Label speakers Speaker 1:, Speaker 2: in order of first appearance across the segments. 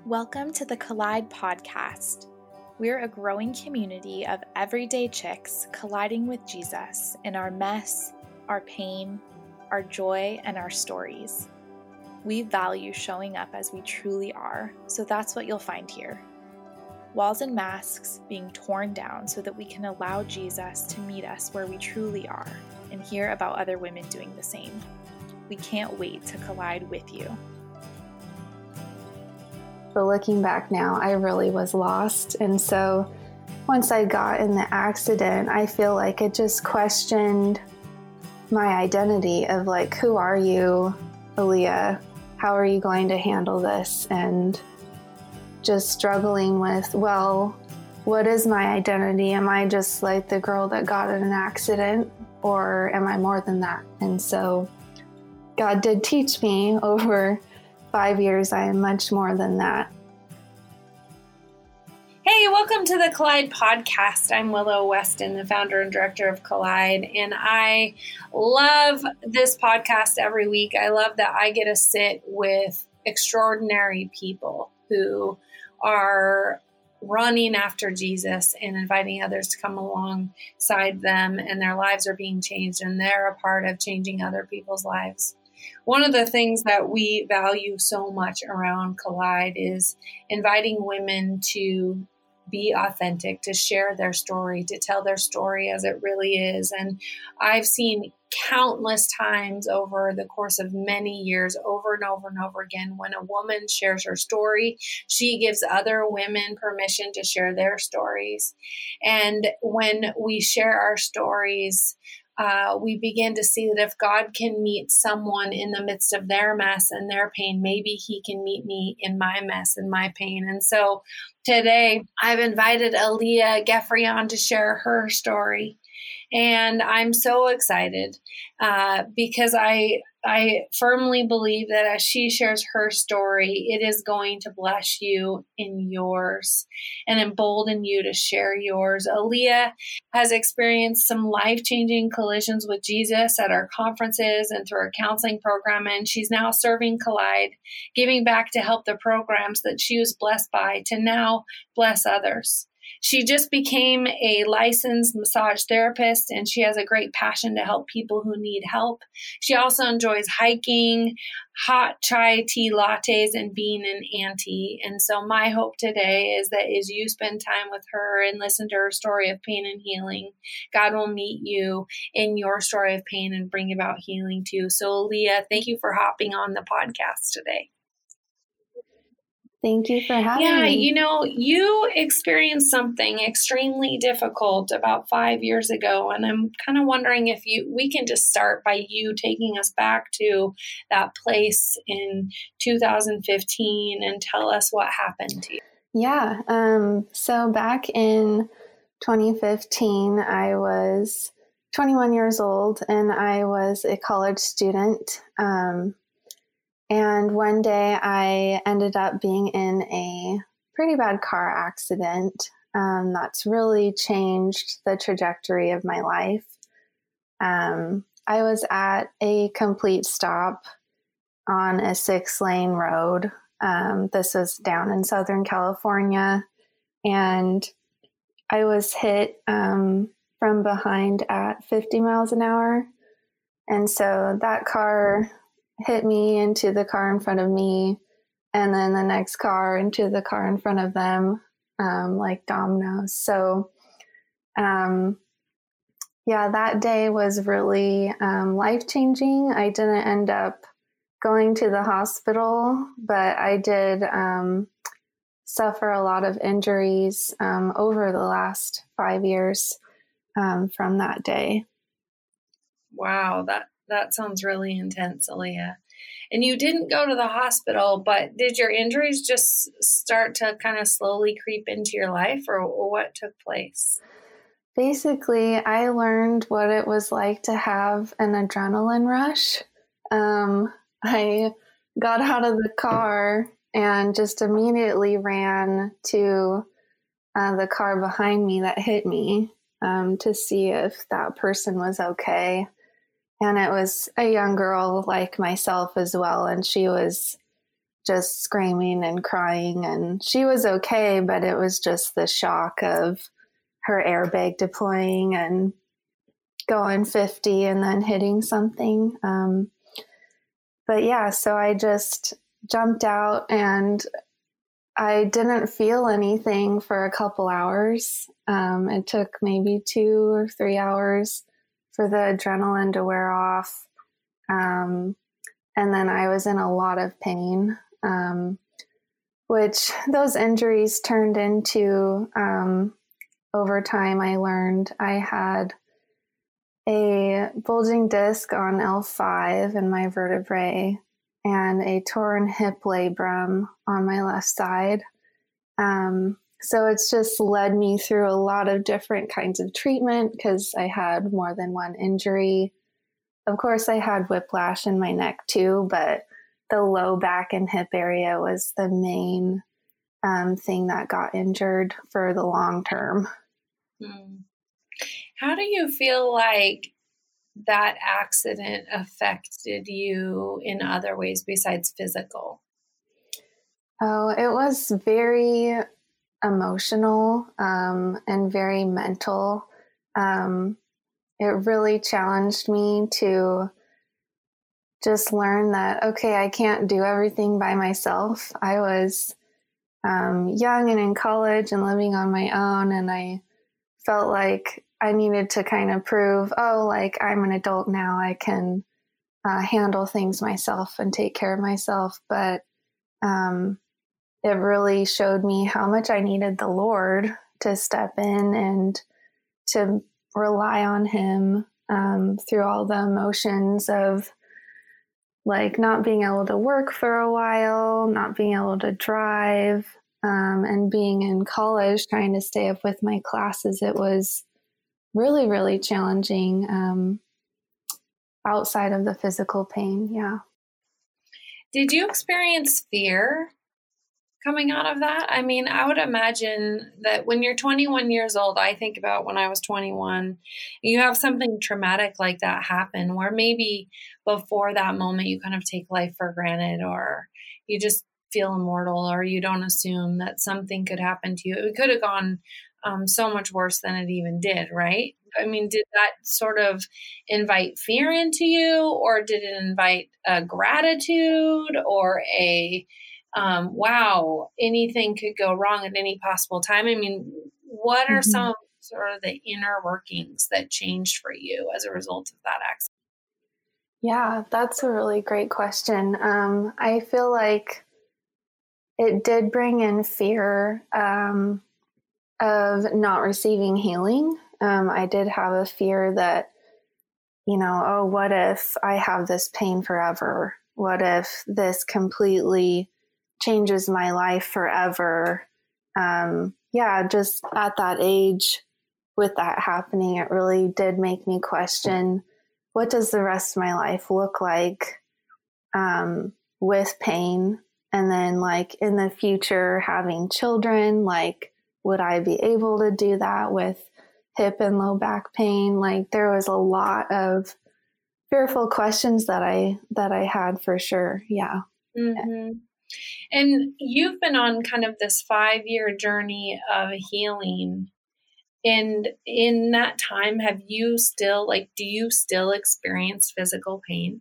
Speaker 1: Welcome to the Collide podcast. We're a growing community of everyday chicks colliding with Jesus in our mess, our pain, our joy, and our stories. We value showing up as we truly are, so that's what you'll find here. Walls and masks being torn down so that we can allow Jesus to meet us where we truly are and hear about other women doing the same. We can't wait to collide with you.
Speaker 2: But looking back now, I really was lost. And so once I got in the accident, I feel like it just questioned my identity of like, who are you, Aaliyah? How are you going to handle this? And just struggling with, well, what is my identity? Am I just like the girl that got in an accident, or am I more than that? And so God did teach me over 5 years, I am much more than that.
Speaker 3: Hey, welcome to the Collide podcast. I'm Willow Weston, the founder and director of Collide, and I love this podcast every week. I love that I get to sit with extraordinary people who are running after Jesus and inviting others to come alongside them, and their lives are being changed, and they're a part of changing other people's lives. One of the things that we value so much around Collide is inviting women to be authentic, to share their story, to tell their story as it really is. And I've seen countless times over the course of many years, over and over and over again, when a woman shares her story, she gives other women permission to share their stories. And when we share our stories, we begin to see that if God can meet someone in the midst of their mess and their pain, maybe he can meet me in my mess and my pain. And so today I've invited Aaliyah Geoffrey on to share her story. And I'm so excited because I firmly believe that as she shares her story, it is going to bless you in yours and embolden you to share yours. Aaliyah has experienced some life-changing collisions with Jesus at our conferences and through our counseling program, and she's now serving Collide, giving back to help the programs that she was blessed by to now bless others. She just became a licensed massage therapist, and she has a great passion to help people who need help. She also enjoys hiking, hot chai tea lattes, and being an auntie. And so my hope today is that as you spend time with her and listen to her story of pain and healing, God will meet you in your story of pain and bring about healing too. So Aaliyah, thank you for hopping on the podcast today.
Speaker 2: Thank you for having me.
Speaker 3: Yeah, you experienced something extremely difficult about 5 years ago, and I'm kind of wondering if we can just start by you taking us back to that place in 2015 and tell us what happened to you.
Speaker 2: Yeah, so back in 2015, I was 21 years old, and I was a college student. And one day I ended up being in a pretty bad car accident that's really changed the trajectory of my life. I was at a complete stop on a 6-lane road. This was down in Southern California, and I was hit from behind at 50 miles an hour. And so that car hit me into the car in front of me, and then the next car into the car in front of them, like dominoes. So, that day was really life-changing. I didn't end up going to the hospital, but I did suffer a lot of injuries over the last 5 years from that day.
Speaker 3: Wow, that sounds really intense, Aaliyah. And you didn't go to the hospital, but did your injuries just start to kind of slowly creep into your life, or what took place?
Speaker 2: Basically, I learned what it was like to have an adrenaline rush. I got out of the car and just immediately ran to the car behind me that hit me to see if that person was okay. And it was a young girl like myself as well. And she was just screaming and crying, and she was okay, but it was just the shock of her airbag deploying and going 50 and then hitting something. But yeah, so I just jumped out and I didn't feel anything for a couple hours. It took maybe 2 or 3 hours for the adrenaline to wear off. And then I was in a lot of pain, which those injuries turned into, over time, I learned I had a bulging disc on L5 in my vertebrae and a torn hip labrum on my left side. So it's just led me through a lot of different kinds of treatment because I had more than one injury. Of course, I had whiplash in my neck too, but the low back and hip area was the main thing that got injured for the long term.
Speaker 3: How do you feel like that accident affected you in other ways besides physical?
Speaker 2: Oh, it was very emotional and very mental. It really challenged me to just learn that, okay, I can't do everything by myself. I was young and in college and living on my own, and I felt like I needed to kind of prove, like I'm an adult now, I can handle things myself and take care of myself. But it really showed me how much I needed the Lord to step in and to rely on Him through all the emotions of like not being able to work for a while, not being able to drive, and being in college, trying to stay up with my classes. It was really, really challenging outside of the physical pain. Yeah.
Speaker 3: Did you experience fear coming out of that? I mean, I would imagine that when you're 21 years old, I think about when I was 21, you have something traumatic like that happen where maybe before that moment you kind of take life for granted, or you just feel immortal, or you don't assume that something could happen to you. It could have gone so much worse than it even did, right? I mean, did that sort of invite fear into you, or did it invite a gratitude or a wow, anything could go wrong at any possible time? I mean, what are some sort of the inner workings that changed for you as a result of that accident?
Speaker 2: Yeah, that's a really great question. I feel like it did bring in fear of not receiving healing. I did have a fear that, what if I have this pain forever? What if this completely changes my life forever? Just at that age with that happening, it really did make me question, what does the rest of my life look like with pain? And then like in the future, having children, like, would I be able to do that with hip and low back pain? Like there was a lot of fearful questions that I had for sure. Yeah.
Speaker 3: Mm-hmm. And you've been on kind of this 5-year journey of healing. And in that time, do you still experience physical pain?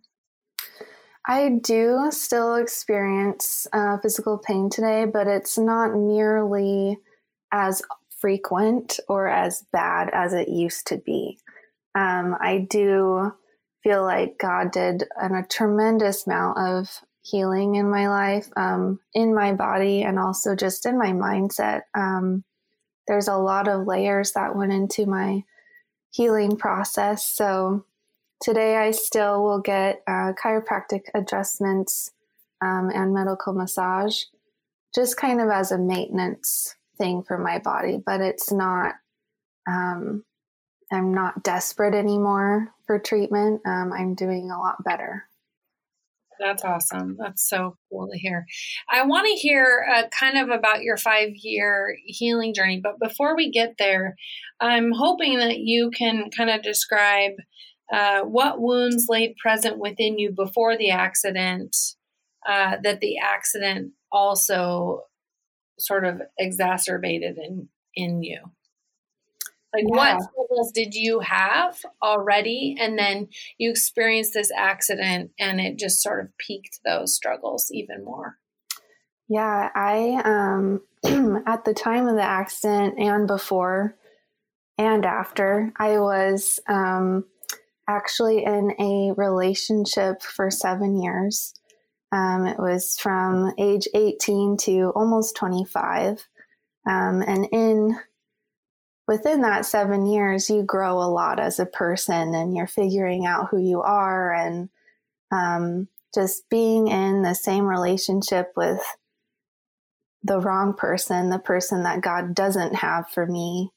Speaker 2: I do still experience physical pain today, but it's not nearly as frequent or as bad as it used to be. I do feel like God did a tremendous amount of healing in my life, in my body, and also just in my mindset. There's a lot of layers that went into my healing process. So today I still will get chiropractic adjustments and medical massage, just kind of as a maintenance thing for my body, but it's not, I'm not desperate anymore for treatment. I'm doing a lot better.
Speaker 3: That's awesome. That's so cool to hear. I want to hear kind of about your 5-year healing journey. But before we get there, I'm hoping that you can kind of describe what wounds laid present within you before the accident that the accident also sort of exacerbated in you? Like, what struggles did you have already? And then you experienced this accident and it just sort of piqued those struggles even more.
Speaker 2: Yeah, I, at the time of the accident and before and after, I was actually in a relationship for 7 years. It was from age 18 to almost 25. And within that 7 years, you grow a lot as a person and you're figuring out who you are, and just being in the same relationship with the wrong person, the person that God doesn't have for me,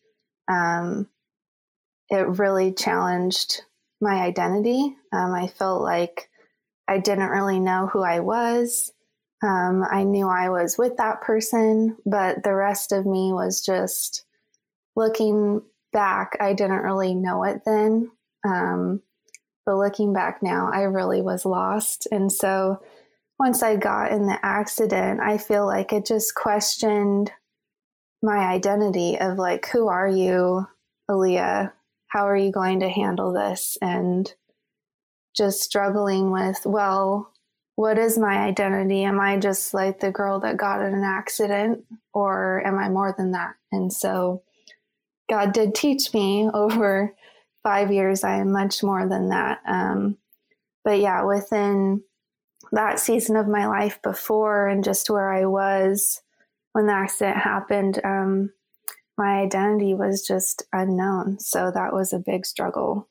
Speaker 2: it really challenged my identity. I felt like I didn't really know who I was. I knew I was with that person, but the rest of me was just, looking back, I didn't really know it then. But looking back now, I really was lost. And so once I got in the accident, I feel like it just questioned my identity of like, who are you, Aaliyah? How are you going to handle this? And just struggling with, well, what is my identity? Am I just like the girl that got in an accident, or am I more than that? And so God did teach me over 5 years, I am much more than that. But yeah, within that season of my life before and just where I was when the accident happened, my identity was just unknown. So that was a big struggle.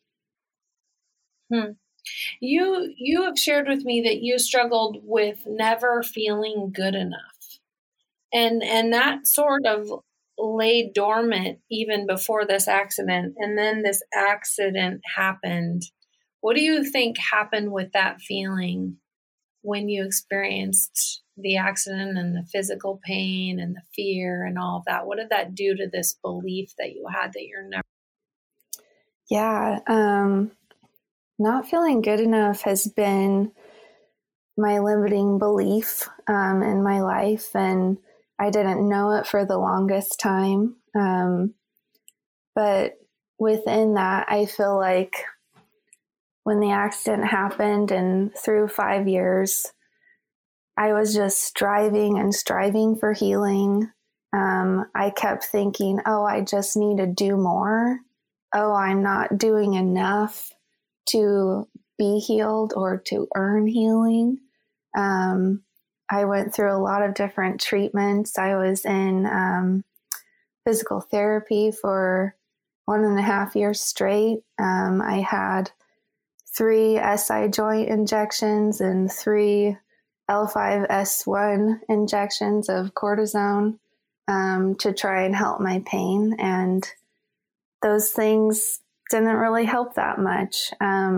Speaker 3: You have shared with me that you struggled with never feeling good enough. And that sort of lay dormant even before this accident. And then this accident happened. What do you think happened with that feeling when you experienced the accident and the physical pain and the fear and all of that? What did that do to this belief that you had that you're never?
Speaker 2: Yeah. Not feeling good enough has been my limiting belief in my life. And I didn't know it for the longest time. But within that, I feel like when the accident happened and through 5 years, I was just striving for healing. I kept thinking, oh, I just need to do more. Oh, I'm not doing enough to be healed or to earn healing. I went through a lot of different treatments. I was in physical therapy for 1.5 years straight. I had 3 SI joint injections and 3 L5S1 injections of cortisone to try and help my pain. And those things didn't really help that much.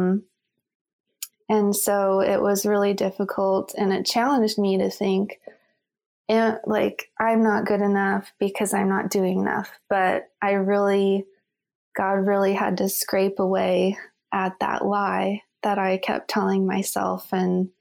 Speaker 2: And so it was really difficult, and it challenged me to think, like, I'm not good enough because I'm not doing enough. But God really had to scrape away at that lie that I kept telling myself. And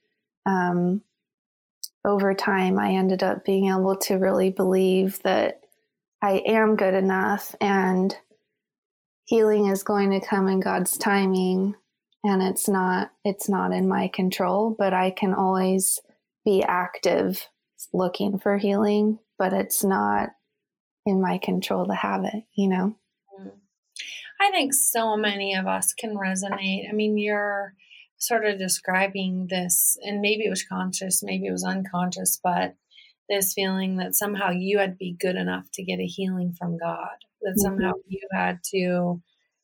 Speaker 2: over time, I ended up being able to really believe that I am good enough and healing is going to come in God's timing. And it's not in my control, but I can always be active looking for healing, but it's not in my control to have it, you know?
Speaker 3: I think so many of us can resonate. I mean, you're sort of describing this, and maybe it was conscious, maybe it was unconscious, but this feeling that somehow you had to be good enough to get a healing from God, that somehow you had to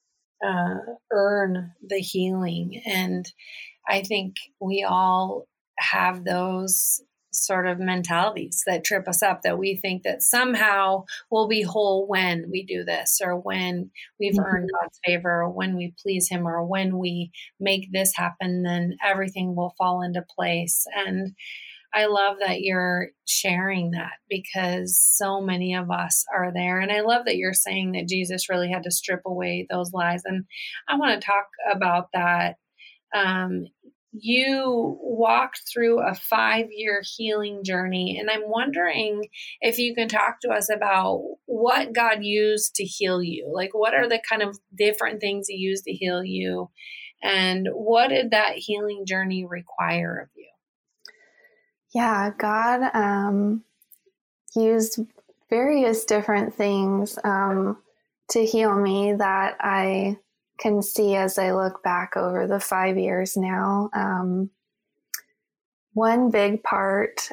Speaker 3: earn the healing. And I think we all have those sort of mentalities that trip us up, that we think that somehow we'll be whole when we do this, or when we've earned God's favor, or when we please him, or when we make this happen, then everything will fall into place. And I love that you're sharing that, because so many of us are there. And I love that you're saying that Jesus really had to strip away those lies. And I want to talk about that. you walked through a 5-year healing journey. And I'm wondering if you can talk to us about what God used to heal you. Like, what are the kind of different things He used to heal you? And what did that healing journey require of you?
Speaker 2: Yeah, God used various different things to heal me that I can see as I look back over the 5 years now. One big part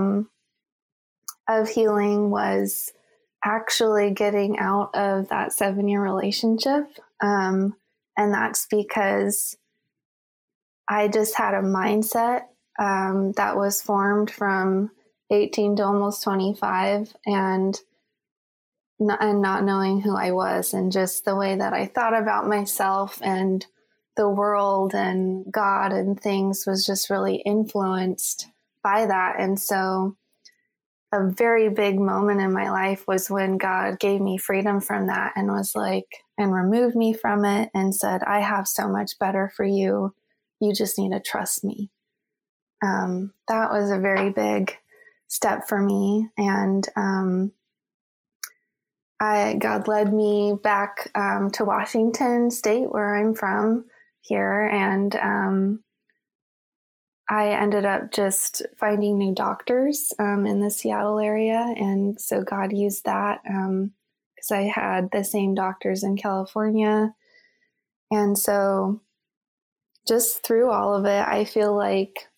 Speaker 2: of healing was actually getting out of that 7-year relationship. And that's because I just had a mindset that was formed from 18 to almost 25 and not knowing who I was, and just the way that I thought about myself and the world and God and things was just really influenced by that. And so a very big moment in my life was when God gave me freedom from that and was like, and removed me from it and said, I have so much better for you. You just need to trust me. That was a very big step for me. And God led me back to Washington State, where I'm from here. And I ended up just finding new doctors in the Seattle area. And so God used that because I had the same doctors in California. And so just through all of it, I feel like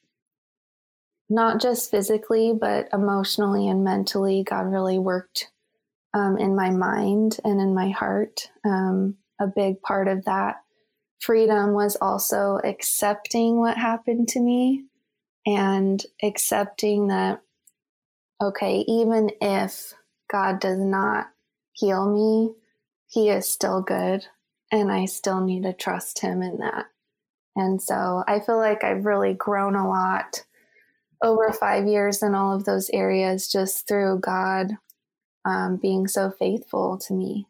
Speaker 2: not just physically, but emotionally and mentally, God really worked in my mind and in my heart. A big part of that freedom was also accepting what happened to me and accepting that, okay, even if God does not heal me, He is still good and I still need to trust Him in that. And so I feel like I've really grown a lot over 5 years in all of those areas just through God being so faithful to me.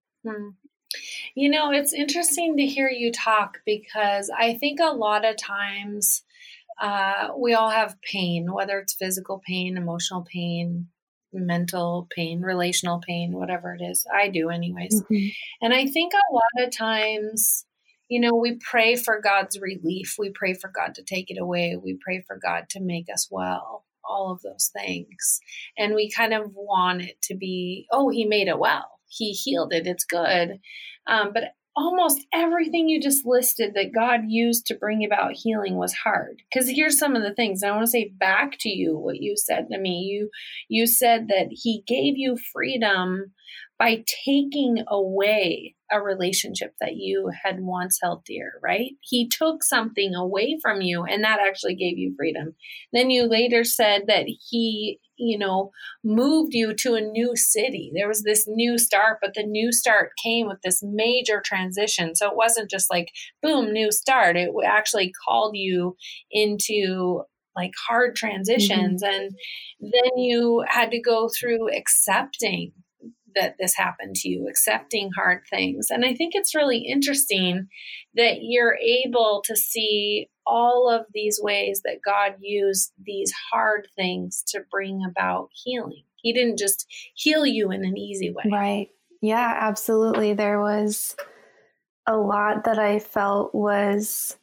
Speaker 3: You know, it's interesting to hear you talk because I think a lot of times we all have pain, whether it's physical pain, emotional pain, mental pain, relational pain, whatever it is. I do anyways. Mm-hmm. And I think a lot of times, you know, we pray for God's relief. We pray for God to take it away. We pray for God to make us well, all of those things. And we kind of want it to be, oh, He made it well. He healed it. It's good. But almost everything you just listed that God used to bring about healing was hard. Because here's some of the things. I want to say back to you what you said to me. You said that He gave you freedom by taking away a relationship that you had once held dear, right? He took something away from you, and that actually gave you freedom. Then you later said that He, you know, moved you to a new city. There was this new start, but the new start came with this major transition. So it wasn't just like, boom, new start. It actually called you into like hard transitions. Mm-hmm. And then you had to go through accepting that this happened to you, accepting hard things. And I think it's really interesting that you're able to see all of these ways that God used these hard things to bring about healing. He didn't just heal you in an easy way.
Speaker 2: Right. Yeah, absolutely. There was a lot that I felt was,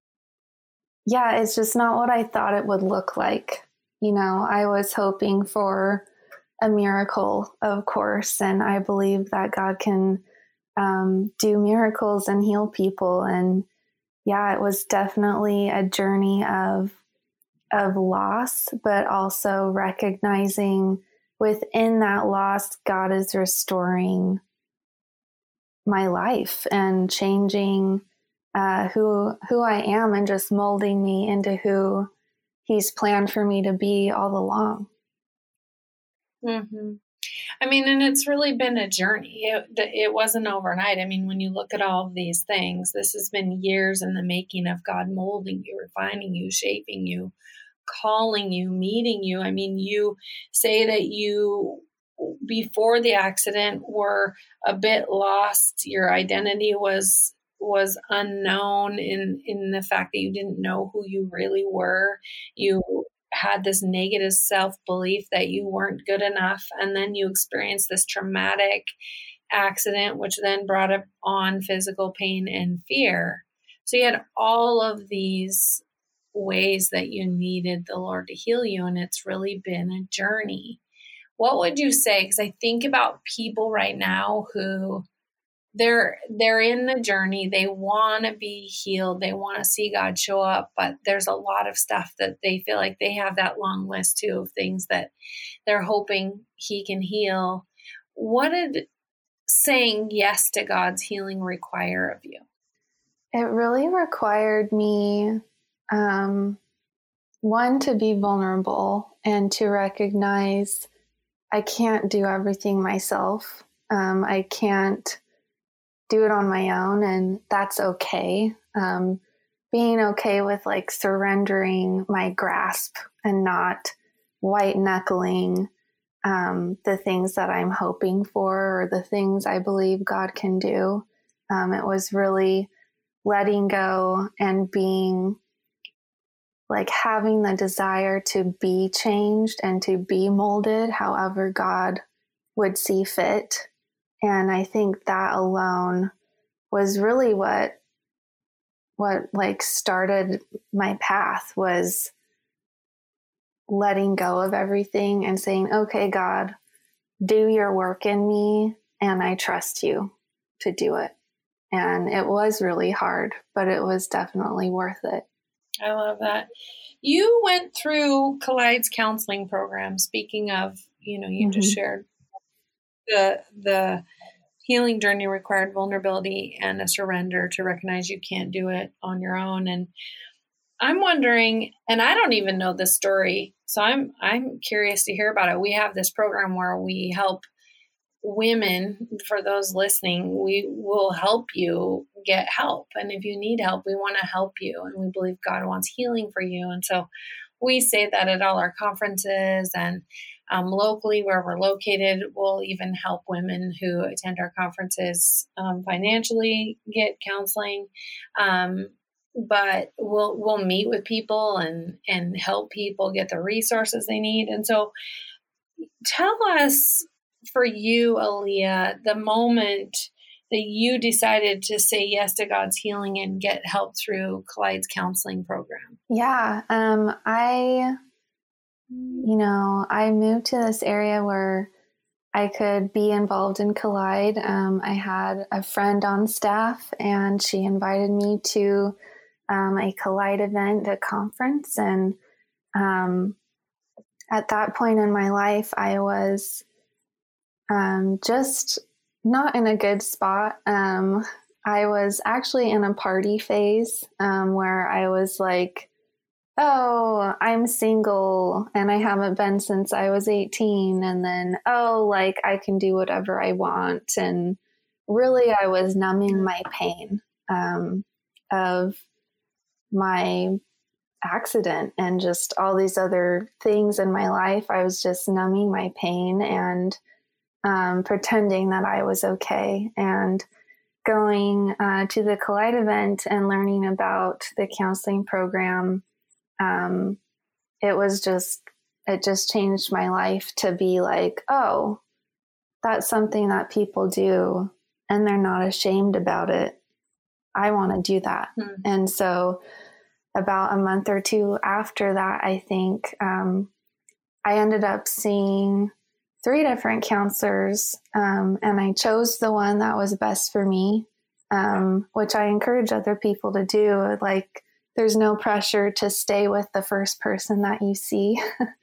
Speaker 2: yeah, it's just not what I thought it would look like. You know, I was hoping for a miracle, of course, and I believe that God can do miracles and heal people. And yeah, it was definitely a journey of loss, but also recognizing within that loss, God is restoring my life and changing who I am and just molding me into who He's planned for me to be all along.
Speaker 3: Mm-hmm. I mean, and it's really been a journey. It wasn't overnight. I mean, when you look at all of these things, this has been years in the making of God molding you, refining you, shaping you, calling you, meeting you. I mean, you say that you, before the accident, were a bit lost. Your identity was was unknown in the fact that you didn't know who you really were. You had this negative self-belief that you weren't good enough, and then you experienced this traumatic accident, which then brought up on physical pain and fear. So you had all of these ways that you needed the Lord to heal you, and it's really been a journey. What would you say? Because I think about people right now who they're in the journey. They want to be healed. They want to see God show up, but there's a lot of stuff that they feel like they have that long list too of things that they're hoping He can heal. What did saying yes to God's healing require of you?
Speaker 2: It really required me, one, to be vulnerable and to recognize I can't do everything myself. I can't do it on my own, and that's okay. Being okay with like surrendering my grasp and not white knuckling the things that I'm hoping for or the things I believe God can do. It was really letting go and being like having the desire to be changed and to be molded however God would see fit. And I think that alone was really what like started my path, was letting go of everything and saying, okay, God, do your work in me, and I trust you to do it. And it was really hard, but it was definitely worth it.
Speaker 3: I love that. You went through Collide's counseling program. Speaking of, you just shared the healing journey required vulnerability and a surrender to recognize you can't do it on your own. And I'm wondering, and I don't even know this story, so I'm curious to hear about it. We have this program where we help women. For those listening, we will help you get help. And if you need help, we want to help you. And we believe God wants healing for you. And so we say that at all our conferences, and locally where we're located, we'll even help women who attend our conferences financially get counseling. But we'll meet with people and help people get the resources they need. And so tell us, for you, Aaliyah, the moment that you decided to say yes to God's healing and get help through Collide's counseling program.
Speaker 2: Yeah. I moved to this area where I could be involved in Collide. I had a friend on staff, and she invited me to a Collide event, a conference. And at that point in my life, I was just not in a good spot. I was actually in a party phase where I was like, oh, I'm single and I haven't been since I was 18. And then, like I can do whatever I want. And really, I was numbing my pain of my accident and just all these other things in my life. I was just numbing my pain and pretending that I was okay. And going to the Collide event and learning about the counseling program, it just changed my life to be like, oh, that's something that people do and they're not ashamed about it. I want to do that. Mm-hmm. And so about a month or two after that, I think, I ended up seeing 3 different counselors, and I chose the one that was best for me, which I encourage other people to do. Like, there's no pressure to stay with the first person that you see.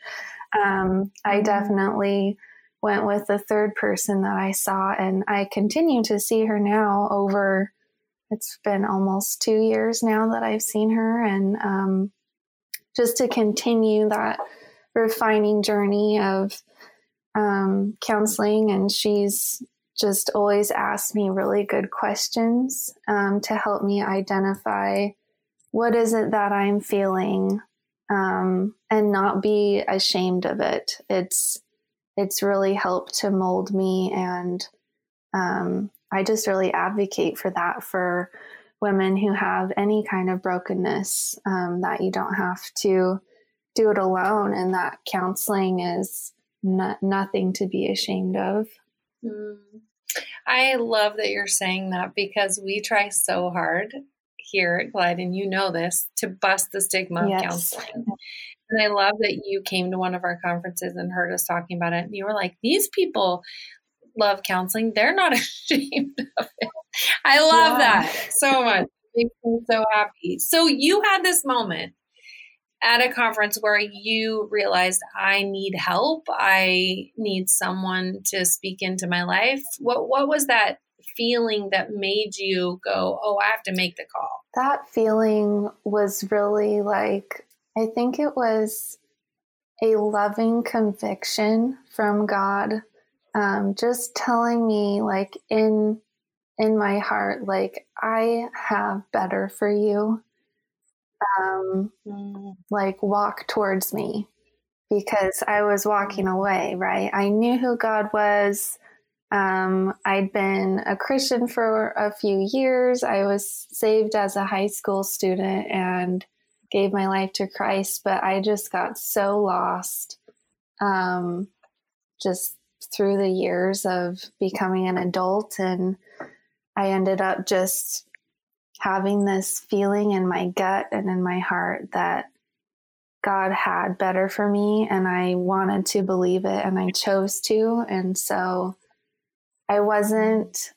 Speaker 2: I definitely went with the 3rd person that I saw, and I continue to see her now over, it's been almost 2 years now that I've seen her. And just to continue that refining journey of counseling, and she's just always asked me really good questions to help me identify what is it that I'm feeling, and not be ashamed of it. It's really helped to mold me, and I just really advocate for that for women who have any kind of brokenness, that you don't have to do it alone, and that counseling is nothing to be ashamed of.
Speaker 3: I love that you're saying that, because we try so hard here at Glide, and you know this, to bust the stigma of counseling. And I love that you came to one of our conferences and heard us talking about it. And you were like, these people love counseling. They're not ashamed of it. I love that so much. It makes me so happy. So you had this moment at a conference where you realized, I need help. I need someone to speak into my life. What was that feeling that made you go, oh, I have to make the call?
Speaker 2: That feeling was really like, I think it was a loving conviction from God, just telling me, like, in my heart, like, I have better for you. Like, walk towards me, because I was walking away, right? I knew who God was. I'd been a Christian for a few years. I was saved as a high school student and gave my life to Christ, but I just got so lost, just through the years of becoming an adult. And I ended up just having this feeling in my gut and in my heart that God had better for me, and I wanted to believe it, and I chose to. And so I wasn't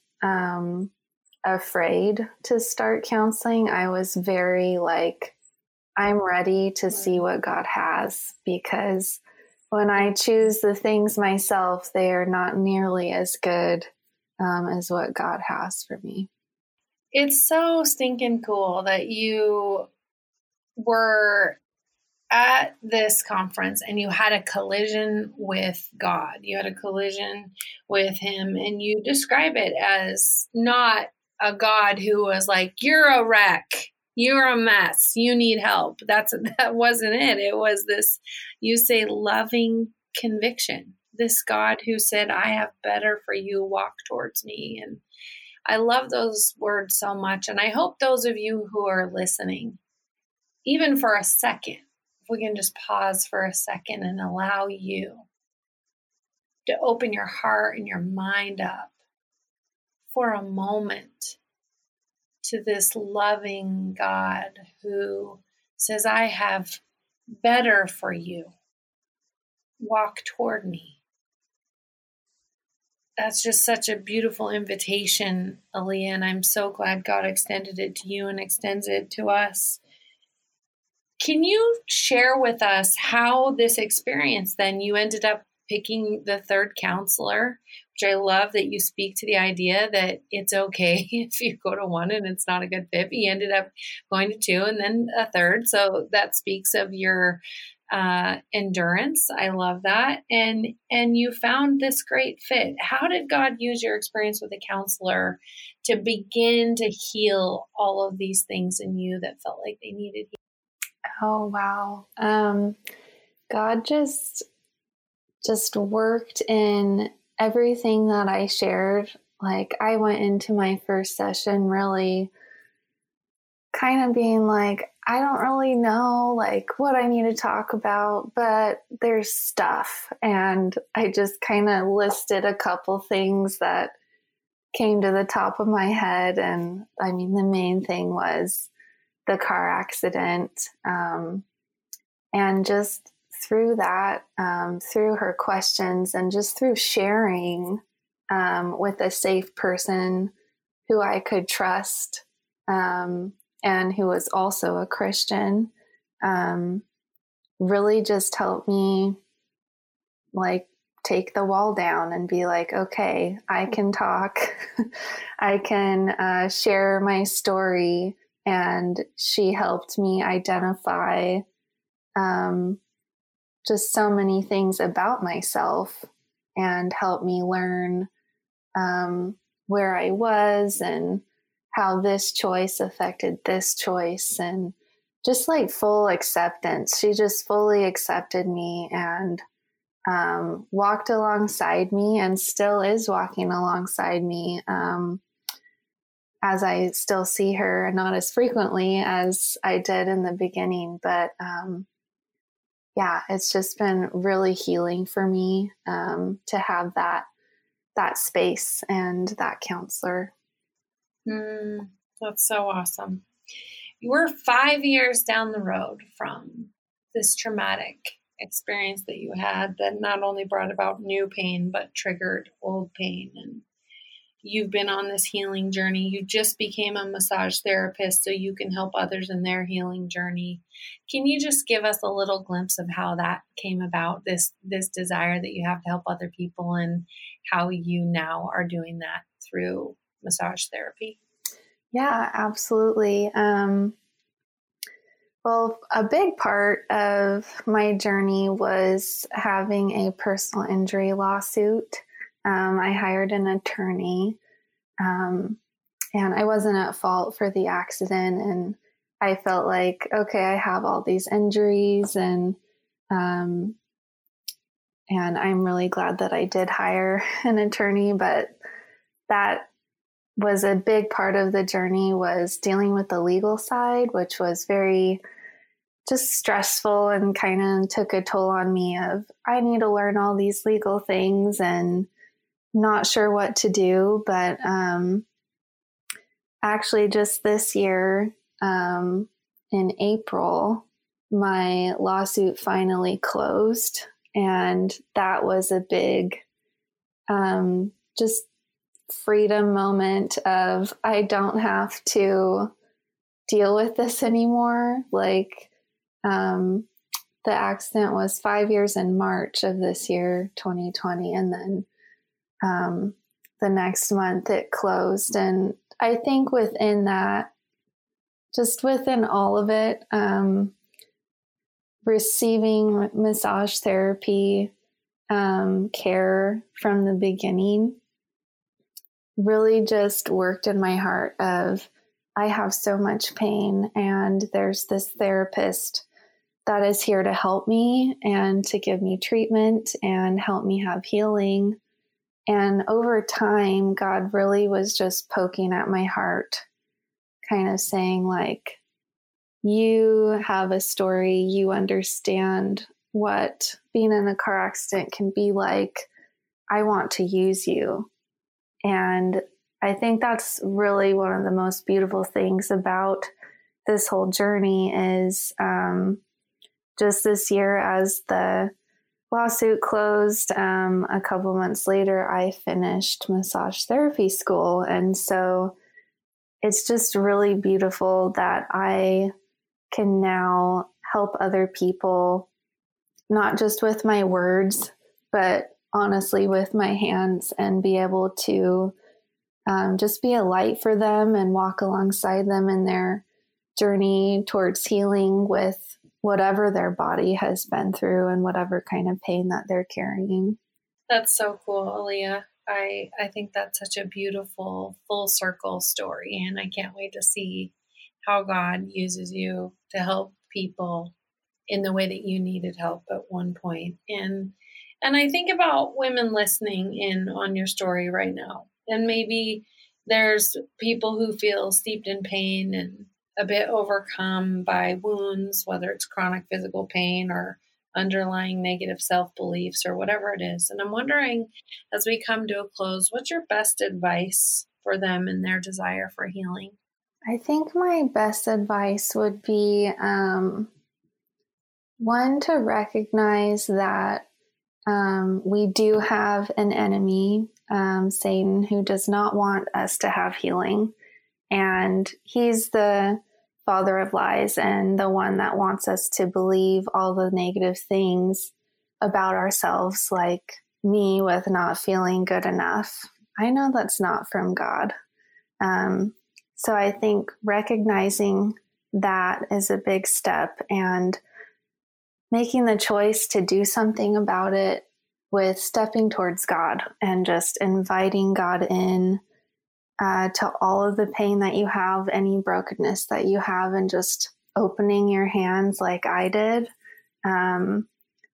Speaker 2: afraid to start counseling. I was very like, I'm ready to see what God has, because when I choose the things myself, they are not nearly as good as what God has for me.
Speaker 3: It's so stinking cool that you were at this conference and you had a collision with God. You had a collision with him, and you describe it as not a God who was like, you're a wreck, you're a mess, you need help. That wasn't it. It was this, you say, loving conviction. This God who said, I have better for you, walk towards me. And I love those words so much. And I hope those of you who are listening, even for a second, if we can just pause for a second and allow you to open your heart and your mind up for a moment to this loving God who says, I have better for you. Walk toward me. That's just such a beautiful invitation, Aaliyah, and I'm so glad God extended it to you and extends it to us. Can you share with us how this experience, then you ended up picking the third counselor, which I love that you speak to the idea that it's okay if you go to one and it's not a good fit, but you ended up going to two and then a third. So that speaks of your endurance. I love that. And you found this great fit. How did God use your experience with a counselor to begin to heal all of these things in you that felt like they needed healing?
Speaker 2: Oh, wow. God just worked in everything that I shared. Like, I went into my first session really kind of being like, I don't really know like what I need to talk about, but there's stuff. And I just kind of listed a couple things that came to the top of my head. And I mean, the main thing was the car accident. And just through that, through her questions and just through sharing with a safe person who I could trust, and who was also a Christian, really just helped me like take the wall down and be like, okay, I can talk. I can share my story. And she helped me identify just so many things about myself and helped me learn where I was and how this choice affected this choice, and just like full acceptance. She just fully accepted me and walked alongside me and still is walking alongside me as I still see her, not as frequently as I did in the beginning, but yeah, it's just been really healing for me to have that space and that counselor.
Speaker 3: That's so awesome. We're 5 years down the road from this traumatic experience that you had that not only brought about new pain, but triggered old pain. And you've been on this healing journey. You just became a massage therapist so you can help others in their healing journey. Can you just give us a little glimpse of how that came about, this desire that you have to help other people, and how you now are doing that through massage therapy?
Speaker 2: Yeah, absolutely. Well, a big part of my journey was having a personal injury lawsuit. I hired an attorney, and I wasn't at fault for the accident. And I felt like, okay, I have all these injuries, and I'm really glad that I did hire an attorney. But that was a big part of the journey, was dealing with the legal side, which was very just stressful and kind of took a toll on me of, I need to learn all these legal things and not sure what to do. But actually just this year, in April, my lawsuit finally closed. And that was a big, just freedom moment of, I don't have to deal with this anymore. Like, the accident was 5 years in March of this year, 2020. And then, the next month it closed. And I think within that, just within all of it, receiving massage therapy, care from the beginning, really just worked in my heart of, I have so much pain, and there's this therapist that is here to help me and to give me treatment and help me have healing. And over time, God really was just poking at my heart, kind of saying, like, you have a story, you understand what being in a car accident can be like. I want to use you. And I think that's really one of the most beautiful things about this whole journey is just this year, as the lawsuit closed, a couple months later, I finished massage therapy school. And so it's just really beautiful that I can now help other people, not just with my words, but honestly with my hands, and be able to just be a light for them and walk alongside them in their journey towards healing with whatever their body has been through and whatever kind of pain that they're carrying.
Speaker 3: That's so cool, Aaliyah. I think that's such a beautiful full circle story, and I can't wait to see how God uses you to help people in the way that you needed help at one point. And I think about women listening in on your story right now. And maybe there's people who feel steeped in pain and a bit overcome by wounds, whether it's chronic physical pain or underlying negative self-beliefs or whatever it is. And I'm wondering, as we come to a close, what's your best advice for them in their desire for healing?
Speaker 2: I think my best advice would be, one, to recognize that we do have an enemy, Satan, who does not want us to have healing. And he's the father of lies and the one that wants us to believe all the negative things about ourselves, like me with not feeling good enough. I know that's not from God. So I think recognizing that is a big step, and making the choice to do something about it with stepping towards God and just inviting God in to all of the pain that you have, any brokenness that you have, and just opening your hands like I did. And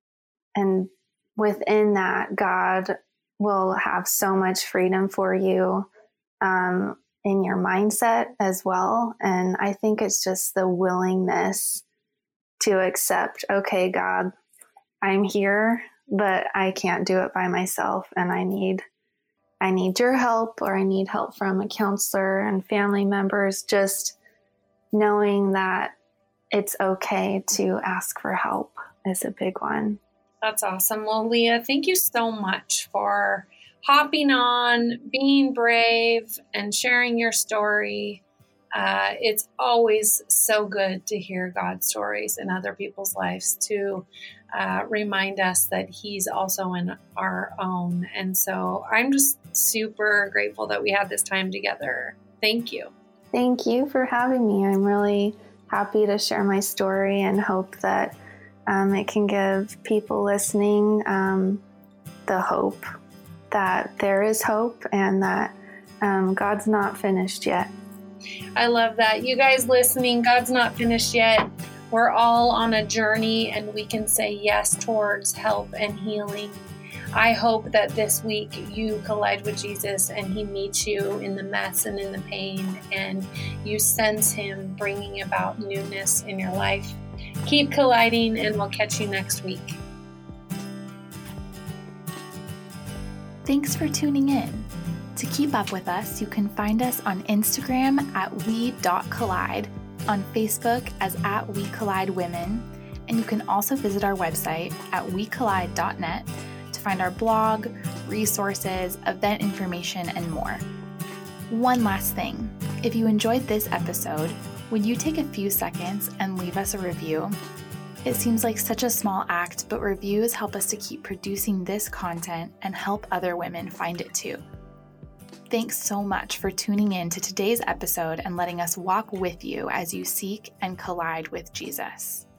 Speaker 2: within that, God will have so much freedom for you. in your mindset as well. And I think it's just the willingness to accept, okay, God, I'm here, but I can't do it by myself. And I need your help, or I need help from a counselor and family members. Just knowing that it's okay to ask for help is a big one.
Speaker 3: That's awesome. Well, Leah, thank you so much for hopping on, being brave, and sharing your story. It's always so good to hear God's stories in other people's lives to remind us that He's also in our own. And so I'm just super grateful that we had this time together. Thank you.
Speaker 2: Thank you for having me. I'm really happy to share my story and hope that it can give people listening the hope that there is hope and that God's not finished yet.
Speaker 3: I love that. You guys listening, God's not finished yet. We're all on a journey, and we can say yes towards help and healing. I hope that this week you collide with Jesus and He meets you in the mess and in the pain, and you sense Him bringing about newness in your life. Keep colliding, and we'll catch you next week.
Speaker 1: Thanks for tuning in. To keep up with us, you can find us on Instagram at we.collide, on Facebook as at We Collide Women, and you can also visit our website at wecollide.net to find our blog, resources, event information, and more. One last thing. If you enjoyed this episode, would you take a few seconds and leave us a review? It seems like such a small act, but reviews help us to keep producing this content and help other women find it too. Thanks so much for tuning in to today's episode and letting us walk with you as you seek and collide with Jesus.